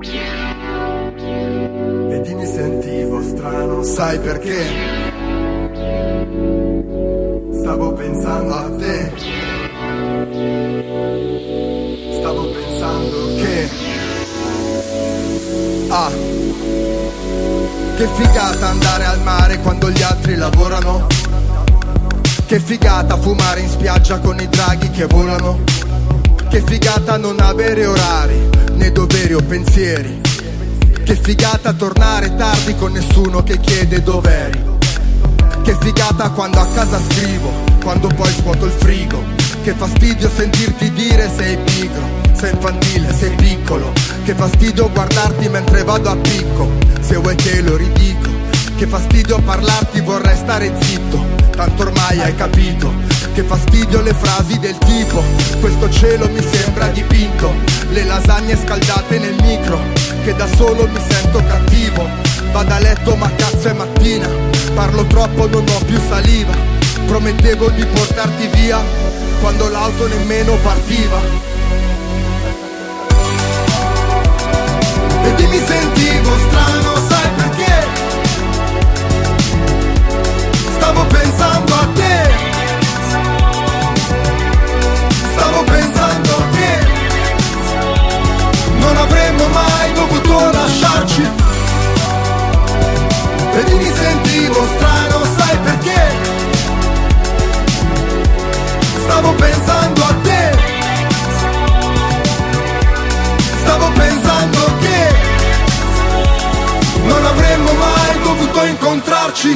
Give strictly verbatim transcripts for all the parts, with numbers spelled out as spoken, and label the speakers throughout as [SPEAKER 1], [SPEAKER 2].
[SPEAKER 1] Vedi, mi sentivo strano, sai perché? Stavo pensando a te. Stavo pensando che Ah, che figata andare al mare quando gli altri lavorano. Che figata fumare in spiaggia con i draghi che volano. Che figata non avere orari, né doveri o pensieri. Che figata tornare tardi con nessuno che chiede dov'eri. Che figata quando a casa scrivo, quando poi svuoto il frigo. Che fastidio sentirti dire sei pigro, sei infantile, sei piccolo. Che fastidio guardarti mentre vado a picco, se vuoi te lo ridico. Che fastidio parlarti, vorrei stare zitto, tanto ormai hai capito. Che fastidio le frasi del tipo questo cielo mi sembra dipinto. Le lasagne scaldate nel micro, che da solo mi sento cattivo. Vado a letto ma cazzo è mattina, parlo troppo non ho più saliva. Promettevo di portarti via quando l'auto nemmeno partiva. Vedi, mi sentivo strano, sai perché? Stavo pensando a te. Stavo pensando che non avremmo mai dovuto lasciarci. Vedi, mi sentivo strano, sai perché? Stavo pensando a te. Stavo pensando che non avremmo mai dovuto incontrarci.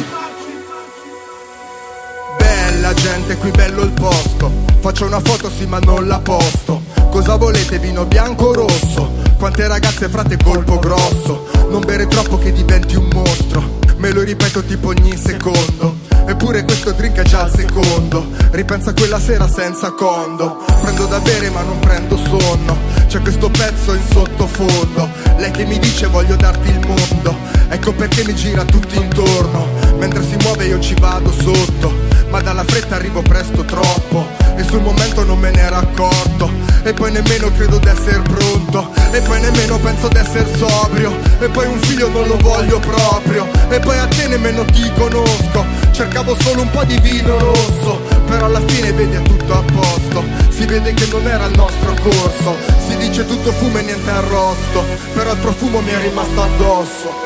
[SPEAKER 1] Bella gente, qui bello il posto. Faccio una foto sì ma non la posto. Cosa volete, vino bianco o rosso? Quante ragazze frate colpo grosso. Non bere troppo che diventi un mostro. Me lo ripeto tipo ogni secondo. Eppure questo drink è già al secondo. Ripensa a quella sera senza condo. Prendo da bere ma non prendo sonno. C'è questo pezzo in sottofondo. Lei che mi dice voglio darti il mondo. Ecco perché mi gira tutto intorno. Mentre si muove io ci vado sotto. Ma dalla fretta arrivo presto troppo. E sul momento non me ne ero accorto. E poi nemmeno credo d'essere pronto. E poi nemmeno penso d'essere sobrio. E poi un figlio non lo voglio proprio. E poi a te nemmeno ti conosco. Cercavo solo un po' di vino rosso. Però alla fine vedi è tutto a posto. Si vede che non era il nostro corso. Si dice tutto fumo e niente arrosto. Però il profumo mi è rimasto addosso.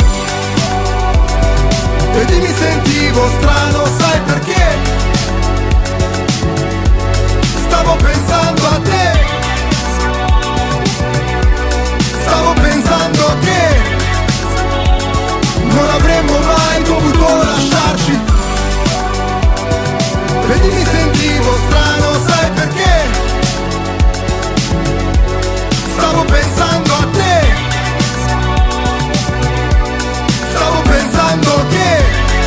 [SPEAKER 1] Vedi, mi sentivo strano, sai perché? Stavo pensando a te. Stavo pensando che non avremmo mai dovuto lasciarci. Vedi, mi sentivo strano, sai perché? Stavo pensando a te. Stavo pensando che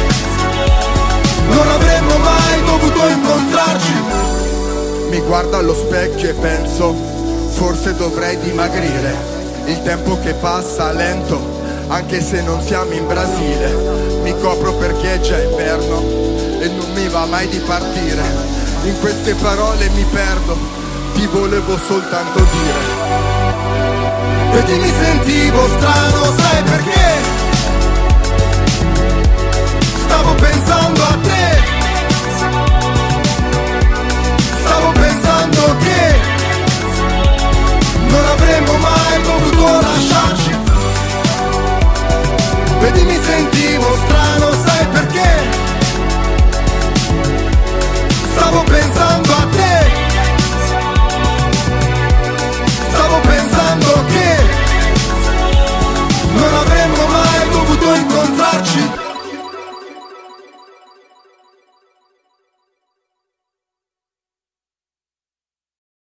[SPEAKER 1] non avremmo mai dovuto incontrarci. Mi guardo allo specchio e penso, forse dovrei dimagrire. Il tempo che passa lento, anche se non siamo in Brasile. Mi copro perché è già inverno e non mi va mai di partire. In queste parole mi perdo, ti volevo soltanto dire. Vedi, mi sentivo strano, sai perché? Stavo pensando a te.